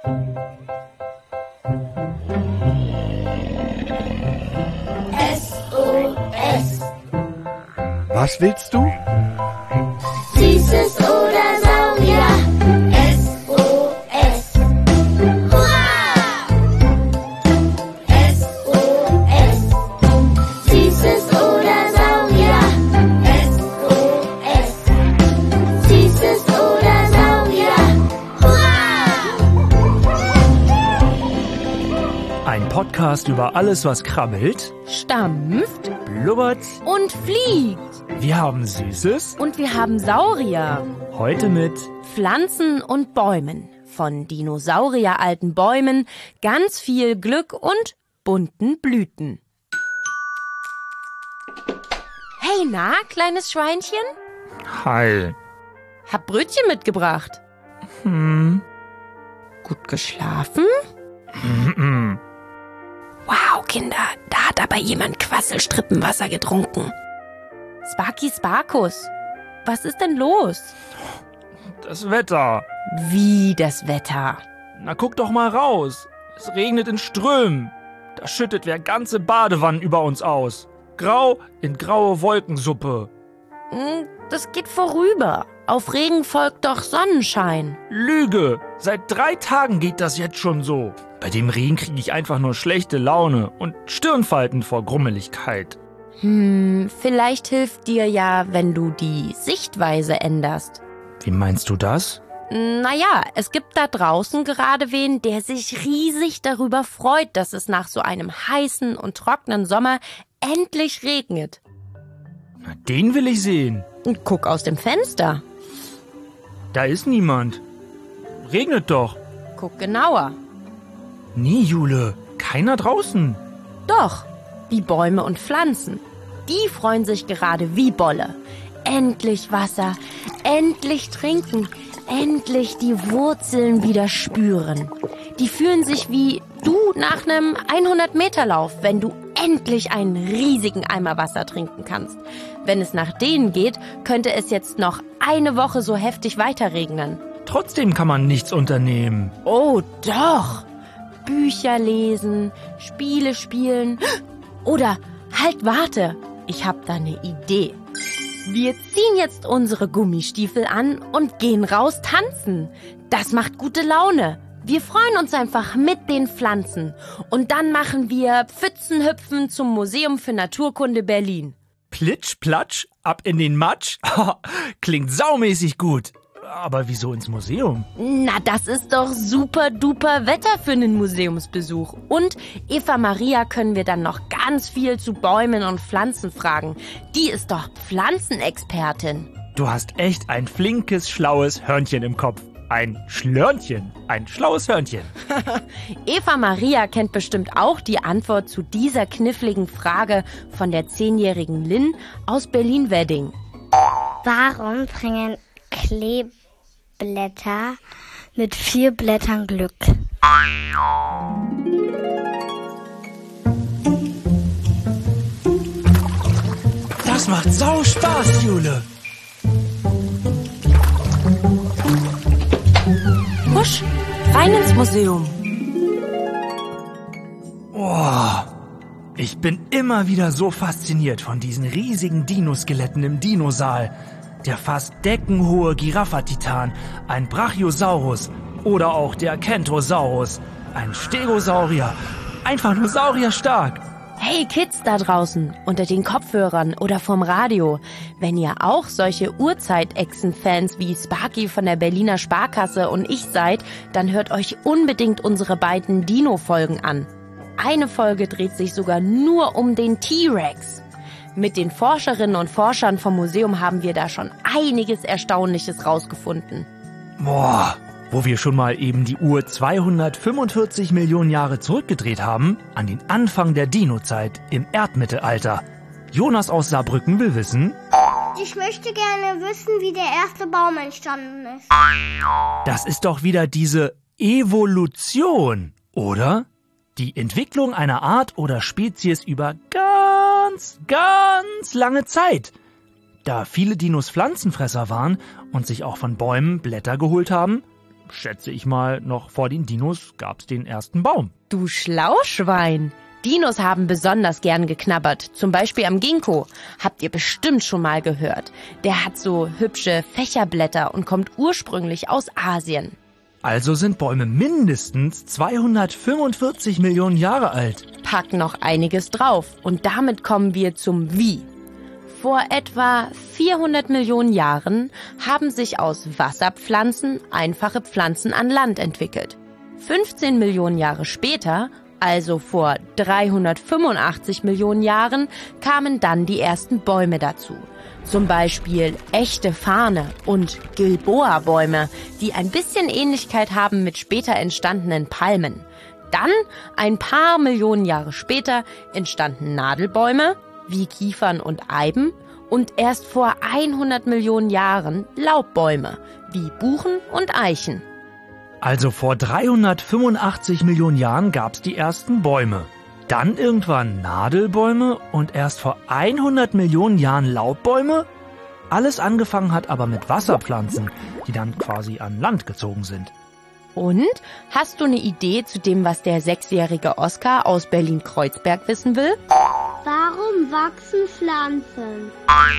SOS. Was willst du? Süßes oder Saurier. SOS. Hurra! SOS. Süßes oder Saurier. SOS. Süßes oder Saurier. Hurra! Ein Podcast über alles, was krabbelt, Stampft blubbert. und fliegt. Wir haben Süßes. Und wir haben Saurier. Heute mit Pflanzen und Bäumen. Von dinosaurieralten Bäumen, ganz viel Glück und bunten Blüten. Hey, na, kleines Schweinchen? Hi. Hab Brötchen mitgebracht. Gut geschlafen? Wow, Kinder, da hat aber jemand Quasselstrippenwasser getrunken. Sparky Sparkus, was ist denn los? Das Wetter. Wie das Wetter? Na, guck doch mal raus. Es regnet in Strömen. Da schüttet wer ganze Badewannen über uns aus. Grau in graue Wolkensuppe. Das geht vorüber. Auf Regen folgt doch Sonnenschein. Lüge. Seit 3 Tagen geht das jetzt schon so. Bei dem Regen kriege ich einfach nur schlechte Laune und Stirnfalten vor Grummeligkeit. Vielleicht hilft dir ja, wenn du die Sichtweise änderst. Wie meinst du das? Naja, es gibt da draußen gerade wen, der sich riesig darüber freut, dass es nach so einem heißen und trockenen Sommer endlich regnet. Na, den will ich sehen. Und guck aus dem Fenster. Da ist niemand. Regnet doch. Guck genauer. Nee, Jule. Keiner draußen. Doch, die Bäume und Pflanzen. Die freuen sich gerade wie Bolle. Endlich Wasser, endlich trinken, endlich die Wurzeln wieder spüren. Die fühlen sich wie du nach einem 100-Meter-Lauf, wenn du endlich einen riesigen Eimer Wasser trinken kannst. Wenn es nach denen geht, könnte es jetzt noch eine Woche so heftig weiterregnen. Trotzdem kann man nichts unternehmen. Oh doch! Bücher lesen, Spiele spielen oder halt warte, ich hab da eine Idee. Wir ziehen jetzt unsere Gummistiefel an und gehen raus tanzen. Das macht gute Laune. Wir freuen uns einfach mit den Pflanzen. Und dann machen wir Pfützenhüpfen zum Museum für Naturkunde Berlin. Plitsch, platsch, ab in den Matsch. Klingt saumäßig gut. Aber wieso ins Museum? Na, das ist doch super duper Wetter für einen Museumsbesuch. Und Eva Maria können wir dann noch ganz viel zu Bäumen und Pflanzen fragen. Die ist doch Pflanzenexpertin. Du hast echt ein flinkes, schlaues Hörnchen im Kopf. Ein Schlörnchen. Ein schlaues Hörnchen. Eva Maria kennt bestimmt auch die Antwort zu dieser kniffligen Frage von der 10-jährigen Lynn aus Berlin-Wedding. Warum bringen Kleeblätter mit 4 Blättern Glück? Das macht sau Spaß, Jule. Husch, rein ins Museum. Ich bin immer wieder so fasziniert von diesen riesigen Dinoskeletten im Dinosaal. Der fast deckenhohe Giraffatitan, ein Brachiosaurus oder auch der Kentosaurus, ein Stegosaurier, einfach nur saurierstark. Hey Kids da draußen, unter den Kopfhörern oder vom Radio, wenn ihr auch solche Urzeit-Echsen-Fans wie Sparky von der Berliner Sparkasse und ich seid, dann hört euch unbedingt unsere beiden Dino-Folgen an. Eine Folge dreht sich sogar nur um den T-Rex. Mit den Forscherinnen und Forschern vom Museum haben wir da schon einiges Erstaunliches rausgefunden. Wo wir schon mal eben die Uhr 245 Millionen Jahre zurückgedreht haben, an den Anfang der Dino-Zeit im Erdmittelalter. Jonas aus Saarbrücken will wissen... Ich möchte gerne wissen, wie der erste Baum entstanden ist. Das ist doch wieder diese Evolution, oder? Die Entwicklung einer Art oder Spezies über ganz lange Zeit. Da viele Dinos Pflanzenfresser waren und sich auch von Bäumen Blätter geholt haben, schätze ich mal, noch vor den Dinos gab's den ersten Baum. Du Schlauschwein! Dinos haben besonders gern geknabbert, zum Beispiel am Ginkgo. Habt ihr bestimmt schon mal gehört. Der hat so hübsche Fächerblätter und kommt ursprünglich aus Asien. Also sind Bäume mindestens 245 Millionen Jahre alt. Pack noch einiges drauf und damit kommen wir zum Wie. Vor etwa 400 Millionen Jahren haben sich aus Wasserpflanzen einfache Pflanzen an Land entwickelt. 15 Millionen Jahre später, also vor 385 Millionen Jahren, kamen dann die ersten Bäume dazu. Zum Beispiel echte Farne und Gilboa-Bäume, die ein bisschen Ähnlichkeit haben mit später entstandenen Palmen. Dann, ein paar Millionen Jahre später, entstanden Nadelbäume, wie Kiefern und Eiben, und erst vor 100 Millionen Jahren Laubbäume, wie Buchen und Eichen. Also vor 385 Millionen Jahren gab's die ersten Bäume. Dann irgendwann Nadelbäume und erst vor 100 Millionen Jahren Laubbäume? Alles angefangen hat aber mit Wasserpflanzen, die dann quasi an Land gezogen sind. Und? Hast du eine Idee zu dem, was der 6-jährige Oskar aus Berlin-Kreuzberg wissen will? Warum wachsen Pflanzen?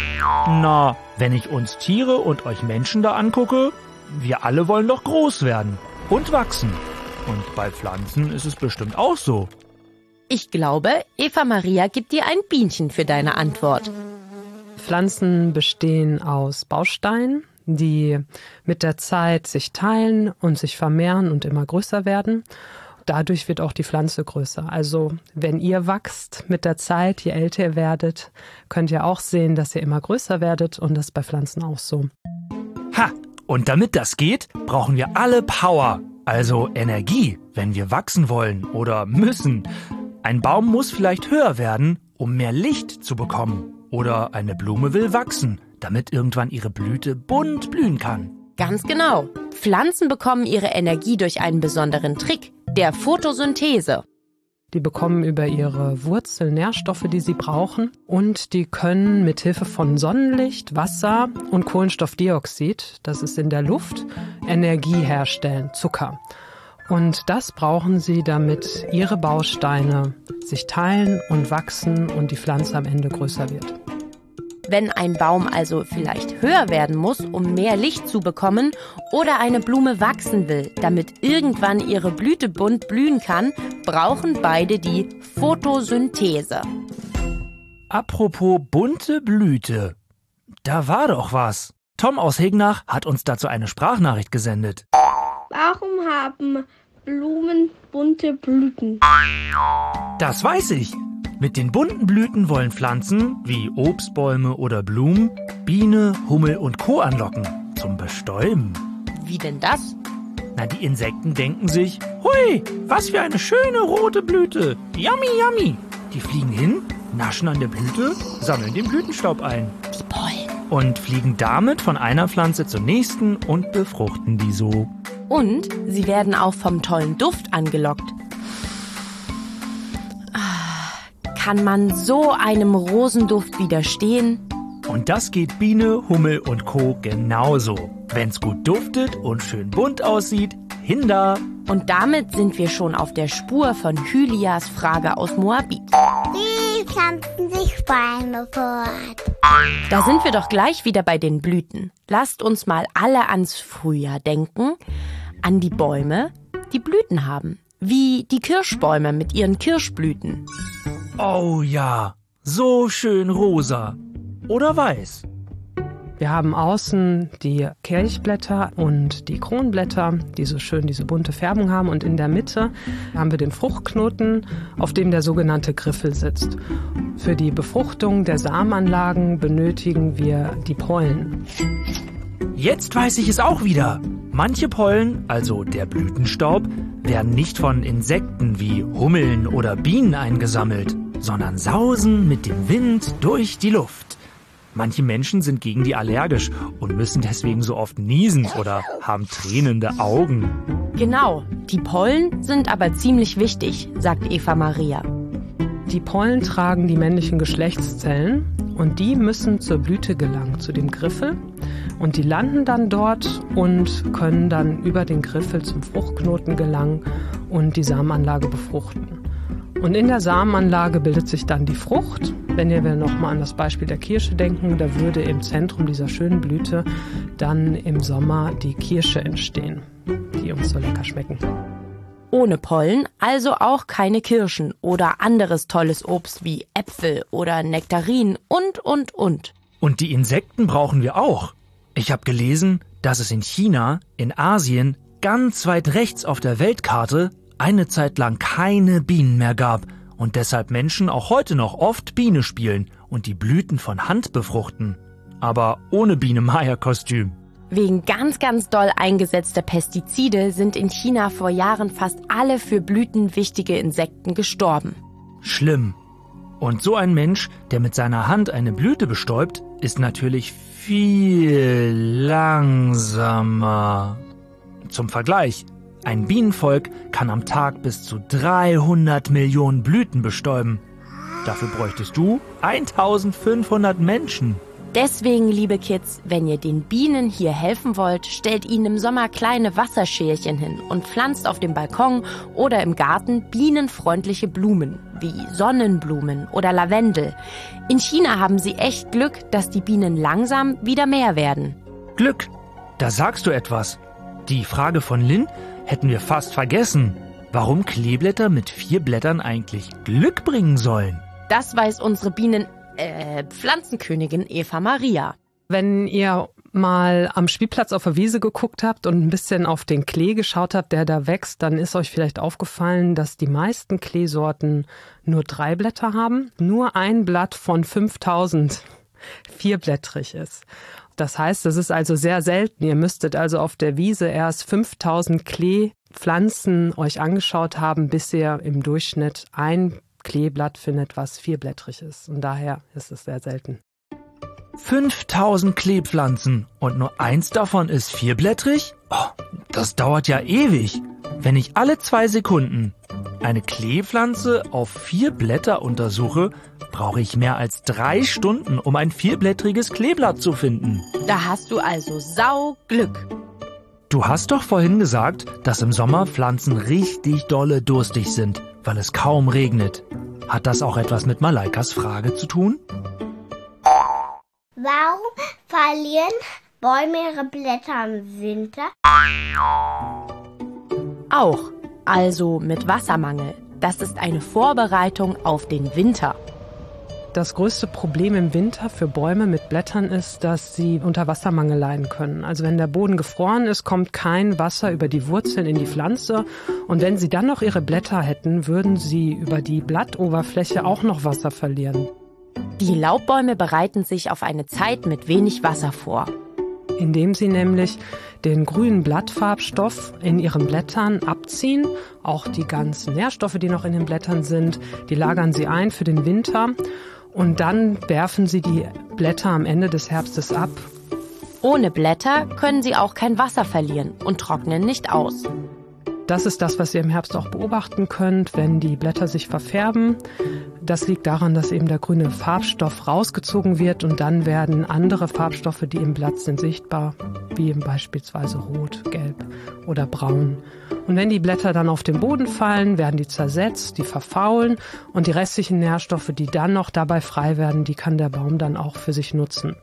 Na, wenn ich uns Tiere und euch Menschen da angucke, wir alle wollen doch groß werden und wachsen. Und bei Pflanzen ist es bestimmt auch so. Ich glaube, Eva Maria gibt dir ein Bienchen für deine Antwort. Pflanzen bestehen aus Bausteinen, die mit der Zeit sich teilen und sich vermehren und immer größer werden. Dadurch wird auch die Pflanze größer. Also wenn ihr wachst mit der Zeit, je älter ihr werdet, könnt ihr auch sehen, dass ihr immer größer werdet, und das ist bei Pflanzen auch so. Ha! Und damit das geht, brauchen wir alle Power, also Energie, wenn wir wachsen wollen oder müssen. Ein Baum muss vielleicht höher werden, um mehr Licht zu bekommen. Oder eine Blume will wachsen, damit irgendwann ihre Blüte bunt blühen kann. Ganz genau. Pflanzen bekommen ihre Energie durch einen besonderen Trick, der Photosynthese. Die bekommen über ihre Wurzeln Nährstoffe, die sie brauchen, und die können mit Hilfe von Sonnenlicht, Wasser und Kohlenstoffdioxid, das ist in der Luft, Energie herstellen, Zucker. Und das brauchen sie, damit ihre Bausteine sich teilen und wachsen und die Pflanze am Ende größer wird. Wenn ein Baum also vielleicht höher werden muss, um mehr Licht zu bekommen, oder eine Blume wachsen will, damit irgendwann ihre Blüte bunt blühen kann, brauchen beide die Photosynthese. Apropos bunte Blüte, da war doch was. Tom aus Hegnach hat uns dazu eine Sprachnachricht gesendet. Warum haben Blumen bunte Blüten? Das weiß ich. Mit den bunten Blüten wollen Pflanzen, wie Obstbäume oder Blumen, Biene, Hummel und Co. anlocken, zum Bestäuben. Wie denn das? Na, die Insekten denken sich, hui, was für eine schöne rote Blüte, yummy, yummy. Die fliegen hin, naschen an der Blüte, sammeln den Blütenstaub ein. Die Pollen. Und fliegen damit von einer Pflanze zur nächsten und befruchten die so. Und sie werden auch vom tollen Duft angelockt. Kann man so einem Rosenduft widerstehen? Und das geht Biene, Hummel und Co. genauso. Wenn's gut duftet und schön bunt aussieht, hin da. Und damit sind wir schon auf der Spur von Hylias Frage aus Moabit. Wie pflanzen sich Bäume fort? Da sind wir doch gleich wieder bei den Blüten. Lasst uns mal alle ans Frühjahr denken, an die Bäume, die Blüten haben. Wie die Kirschbäume mit ihren Kirschblüten. Oh ja, so schön rosa oder weiß. Wir haben außen die Kelchblätter und die Kronblätter, die so schön diese bunte Färbung haben. Und in der Mitte haben wir den Fruchtknoten, auf dem der sogenannte Griffel sitzt. Für die Befruchtung der Samenanlagen benötigen wir die Pollen. Jetzt weiß ich es auch wieder. Manche Pollen, also der Blütenstaub, werden nicht von Insekten wie Hummeln oder Bienen eingesammelt, sondern sausen mit dem Wind durch die Luft. Manche Menschen sind gegen die allergisch und müssen deswegen so oft niesen oder haben tränende Augen. Genau, die Pollen sind aber ziemlich wichtig, sagt Eva Maria. Die Pollen tragen die männlichen Geschlechtszellen und die müssen zur Blüte gelangen, zu dem Griffel. Und die landen dann dort und können dann über den Griffel zum Fruchtknoten gelangen und die Samenanlage befruchten. Und in der Samenanlage bildet sich dann die Frucht. Wenn wir nochmal an das Beispiel der Kirsche denken, da würde im Zentrum dieser schönen Blüte dann im Sommer die Kirsche entstehen, die uns so lecker schmecken. Ohne Pollen also auch keine Kirschen oder anderes tolles Obst wie Äpfel oder Nektarinen und. Und die Insekten brauchen wir auch. Ich habe gelesen, dass es in China, in Asien, ganz weit rechts auf der Weltkarte eine Zeit lang keine Bienen mehr gab und deshalb Menschen auch heute noch oft Biene spielen und die Blüten von Hand befruchten. Aber ohne Biene-Maya-Kostüm. Wegen ganz doll eingesetzter Pestizide sind in China vor Jahren fast alle für Blüten wichtige Insekten gestorben. Schlimm. Und so ein Mensch, der mit seiner Hand eine Blüte bestäubt, ist natürlich viel langsamer. Zum Vergleich, ein Bienenvolk kann am Tag bis zu 300 Millionen Blüten bestäuben. Dafür bräuchtest du 1500 Menschen. Deswegen, liebe Kids, wenn ihr den Bienen hier helfen wollt, stellt ihnen im Sommer kleine Wasserschälchen hin und pflanzt auf dem Balkon oder im Garten bienenfreundliche Blumen, wie Sonnenblumen oder Lavendel. In China haben sie echt Glück, dass die Bienen langsam wieder mehr werden. Glück, da sagst du etwas. Die Frage von Lynn hätten wir fast vergessen. Warum Kleeblätter mit 4 Blättern eigentlich Glück bringen sollen? Das weiß unsere Pflanzenkönigin Eva Maria. Wenn ihr mal am Spielplatz auf der Wiese geguckt habt und ein bisschen auf den Klee geschaut habt, der da wächst, dann ist euch vielleicht aufgefallen, dass die meisten Kleesorten nur 3 Blätter haben. Nur ein Blatt von 5000 vierblättrig ist. Das heißt, das ist also sehr selten. Ihr müsstet also auf der Wiese erst 5000 Kleepflanzen euch angeschaut haben, bis ihr im Durchschnitt ein Kleeblatt findet, was 4blättrig ist. Und daher ist es sehr selten. 5000 Kleepflanzen und nur eins davon ist 4blättrig? Oh, das dauert ja ewig. Wenn ich alle 2 Sekunden eine Kleepflanze auf 4 Blätter untersuche, brauche ich mehr als 3 Stunden, um ein 4blättriges Kleeblatt zu finden. Da hast du also Sauglück. Du hast doch vorhin gesagt, dass im Sommer Pflanzen richtig dolle durstig sind, weil es kaum regnet. Hat das auch etwas mit Malaikas Frage zu tun? Warum verlieren Bäume ihre Blätter im Winter? Auch, also mit Wassermangel. Das ist eine Vorbereitung auf den Winter. Das größte Problem im Winter für Bäume mit Blättern ist, dass sie unter Wassermangel leiden können. Also wenn der Boden gefroren ist, kommt kein Wasser über die Wurzeln in die Pflanze. Und wenn sie dann noch ihre Blätter hätten, würden sie über die Blattoberfläche auch noch Wasser verlieren. Die Laubbäume bereiten sich auf eine Zeit mit wenig Wasser vor. Indem sie nämlich den grünen Blattfarbstoff in ihren Blättern abziehen. Auch die ganzen Nährstoffe, die noch in den Blättern sind, die lagern sie ein für den Winter. Und dann werfen sie die Blätter am Ende des Herbstes ab. Ohne Blätter können sie auch kein Wasser verlieren und trocknen nicht aus. Das ist das, was ihr im Herbst auch beobachten könnt, wenn die Blätter sich verfärben. Das liegt daran, dass eben der grüne Farbstoff rausgezogen wird und dann werden andere Farbstoffe, die im Blatt sind, sichtbar, wie beispielsweise Rot, Gelb oder Braun. Und wenn die Blätter dann auf den Boden fallen, werden die zersetzt, die verfaulen und die restlichen Nährstoffe, die dann noch dabei frei werden, die kann der Baum dann auch für sich nutzen.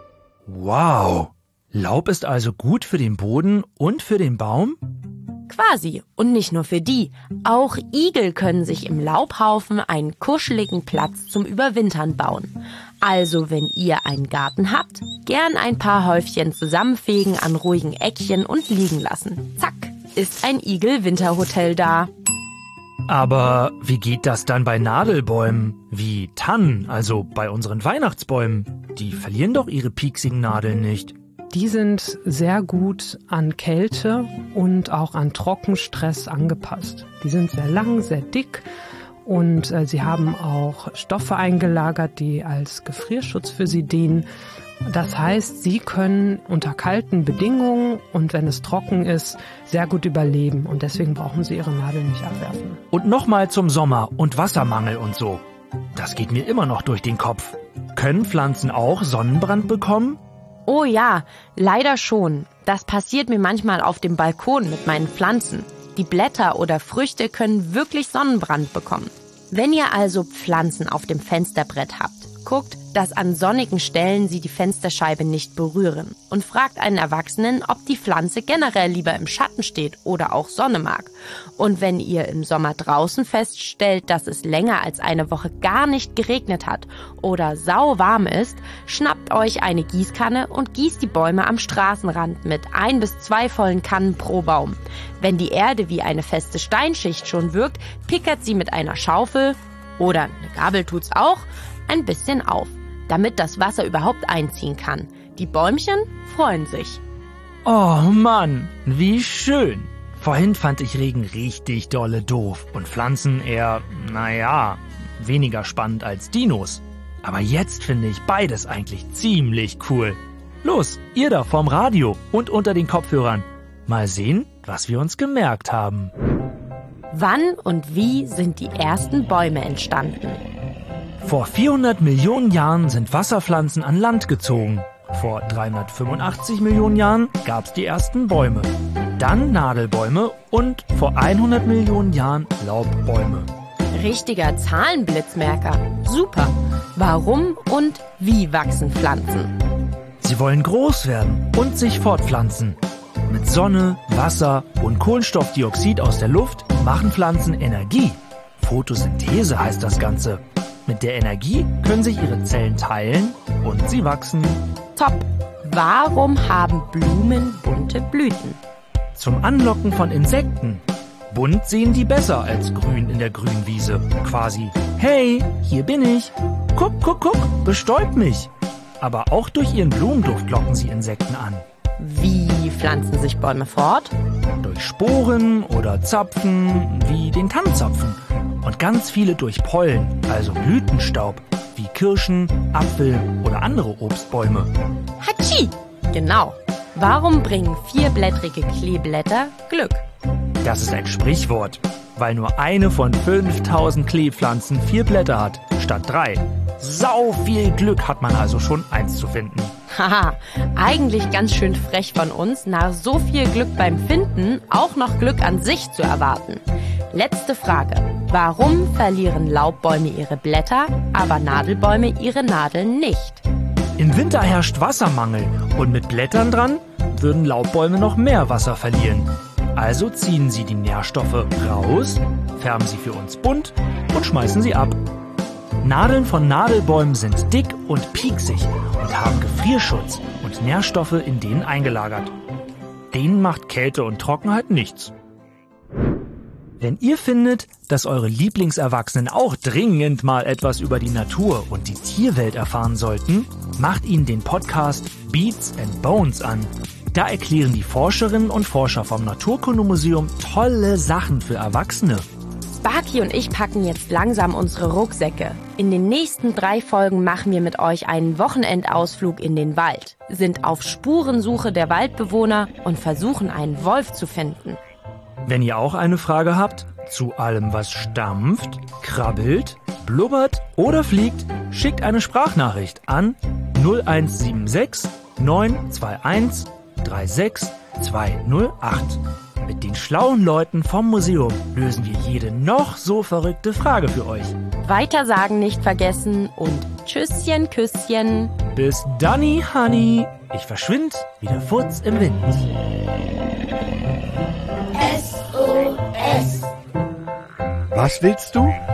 Wow! Laub ist also gut für den Boden und für den Baum? Quasi. Und nicht nur für die. Auch Igel können sich im Laubhaufen einen kuscheligen Platz zum Überwintern bauen. Also, wenn ihr einen Garten habt, gern ein paar Häufchen zusammenfegen an ruhigen Eckchen und liegen lassen. Zack, ist ein Igel-Winterhotel da. Aber wie geht das dann bei Nadelbäumen? Wie Tannen, also bei unseren Weihnachtsbäumen? Die verlieren doch ihre pieksigen Nadeln nicht. Die sind sehr gut an Kälte und auch an Trockenstress angepasst. Die sind sehr lang, sehr dick und sie haben auch Stoffe eingelagert, die als Gefrierschutz für sie dienen. Das heißt, sie können unter kalten Bedingungen und wenn es trocken ist, sehr gut überleben und deswegen brauchen sie ihre Nadeln nicht abwerfen. Und nochmal zum Sommer und Wassermangel und so. Das geht mir immer noch durch den Kopf. Können Pflanzen auch Sonnenbrand bekommen? Oh ja, leider schon. Das passiert mir manchmal auf dem Balkon mit meinen Pflanzen. Die Blätter oder Früchte können wirklich Sonnenbrand bekommen. Wenn ihr also Pflanzen auf dem Fensterbrett habt, guckt, dass an sonnigen Stellen sie die Fensterscheibe nicht berühren und fragt einen Erwachsenen, ob die Pflanze generell lieber im Schatten steht oder auch Sonne mag. Und wenn ihr im Sommer draußen feststellt, dass es länger als eine Woche gar nicht geregnet hat oder sauwarm ist, schnappt euch eine Gießkanne und gießt die Bäume am Straßenrand mit 1 bis 2 vollen Kannen pro Baum. Wenn die Erde wie eine feste Steinschicht schon wirkt, pickert sie mit einer Schaufel, oder eine Gabel tut's auch, ein bisschen auf, damit das Wasser überhaupt einziehen kann. Die Bäumchen freuen sich. Oh Mann, wie schön. Vorhin fand ich Regen richtig dolle doof und Pflanzen eher, weniger spannend als Dinos. Aber jetzt finde ich beides eigentlich ziemlich cool. Los, ihr da vorm Radio und unter den Kopfhörern. Mal sehen, was wir uns gemerkt haben. Wann und wie sind die ersten Bäume entstanden? Vor 400 Millionen Jahren sind Wasserpflanzen an Land gezogen. Vor 385 Millionen Jahren gab's die ersten Bäume. Dann Nadelbäume und vor 100 Millionen Jahren Laubbäume. Richtiger Zahlenblitzmerker. Super. Warum und wie wachsen Pflanzen? Sie wollen groß werden und sich fortpflanzen. Mit Sonne, Wasser und Kohlenstoffdioxid aus der Luft machen Pflanzen Energie. Photosynthese heißt das Ganze. Mit der Energie können sich ihre Zellen teilen und sie wachsen. Top. Warum haben Blumen bunte Blüten? Zum Anlocken von Insekten. Bunt sehen die besser als grün in der Grünwiese. Quasi, hey, hier bin ich. Guck, guck, guck, bestäub mich. Aber auch durch ihren Blumenduft locken sie Insekten an. Wie pflanzen sich Bäume fort? Durch Sporen oder Zapfen, wie den Tannenzapfen. Und ganz viele durch Pollen, also Blütenstaub, wie Kirschen, Apfel oder andere Obstbäume. Hatschi! Genau. Warum bringen 4-blättrige Kleeblätter Glück? Das ist ein Sprichwort, weil nur eine von 5000 Kleepflanzen 4 Blätter hat, statt 3. Sau viel Glück hat man also schon, eins zu finden. Haha, eigentlich ganz schön frech von uns, nach so viel Glück beim Finden auch noch Glück an sich zu erwarten. Letzte Frage. Warum verlieren Laubbäume ihre Blätter, aber Nadelbäume ihre Nadeln nicht? Im Winter herrscht Wassermangel und mit Blättern dran würden Laubbäume noch mehr Wasser verlieren. Also ziehen sie die Nährstoffe raus, färben sie für uns bunt und schmeißen sie ab. Nadeln von Nadelbäumen sind dick und pieksig und haben Gefrierschutz und Nährstoffe in denen eingelagert. Denen macht Kälte und Trockenheit nichts. Wenn ihr findet, dass eure Lieblingserwachsenen auch dringend mal etwas über die Natur und die Tierwelt erfahren sollten, macht ihnen den Podcast Beats and Bones an. Da erklären die Forscherinnen und Forscher vom Naturkundemuseum tolle Sachen für Erwachsene. Sparky und ich packen jetzt langsam unsere Rucksäcke. In den nächsten 3 Folgen machen wir mit euch einen Wochenendausflug in den Wald, sind auf Spurensuche der Waldbewohner und versuchen, einen Wolf zu finden. Wenn ihr auch eine Frage habt zu allem, was stampft, krabbelt, blubbert oder fliegt, schickt eine Sprachnachricht an 0176 921 36208. Mit den schlauen Leuten vom Museum lösen wir jede noch so verrückte Frage für euch. Weitersagen nicht vergessen und Tschüsschen, Küsschen. Bis Danny, Honey. Ich verschwind wie der Furz im Wind. SOS. Was willst du?